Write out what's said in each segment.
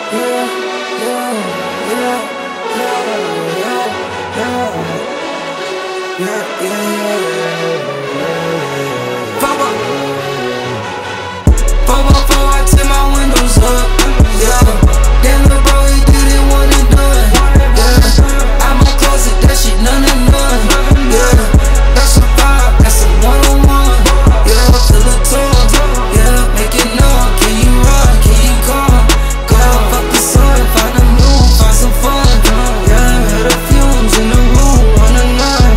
I take my windows up, yeah. Damn, little bro, he didn't want it done, yeah. Out my closet, that shit none and none, yeah. That's a vibe, that's a one-on-one, yeah. Feel the tone, yeah. Make it known, can you run, can you come? Go, fuck the sun, find a moon, find some fun, yeah. Heard the fumes in the room, on the line,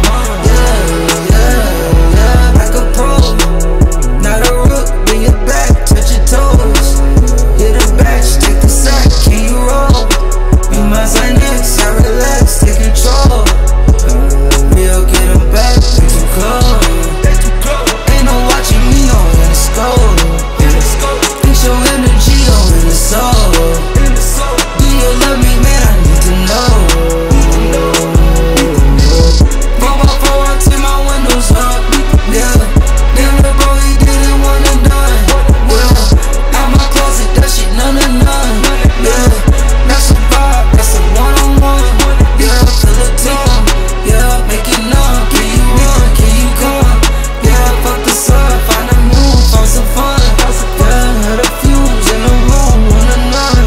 yeah. Like a pro, not a rook, bring it back, touch your toes. Hit a batch, take the sack, can you roll? Be my Xanax, I relax, take control. We'll get them back, they too close. Ain't no watching me on in the scope. Think your energy on in the soul. Do you love me, man? I need to know. 4x4, I take my windows up, yeah. Damn, little bro, he didn't want it done, yeah. Out my closet, that shit none and none, yeah. That's a vibe, that's a one-on-one, yeah. Feel the tone, yeah. Make it known, can you run, can you come? Yeah, fuck the sun, find a moon, find some fun, yeah. Heard the fumes in the room, on the none,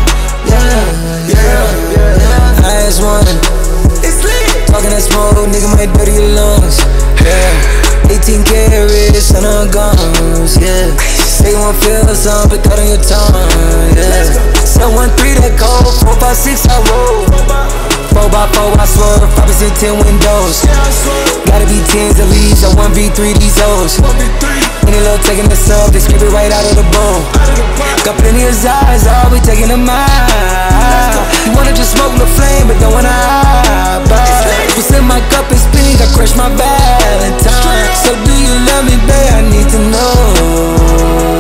yeah. I just wanna, it's lit. Talking that smoke, nigga might dirty your lungs, yeah. 18 carats on her guns, yeah. They won't feel something, put that on your tongue, yeah. 713 that cold, 456 I roll. 4x4 I swerve, 5% 10 windows. Gotta be 10s at least, or 1v3 these hoes. Any little taking the sub, they scrape it right out of the bowl. Got plenty of eyes, all we taking them out. You wanna just smoke the flame, but don't wanna hide. What's in my cup is pink, I crush my Valentine. So do you love me, babe? I need to know.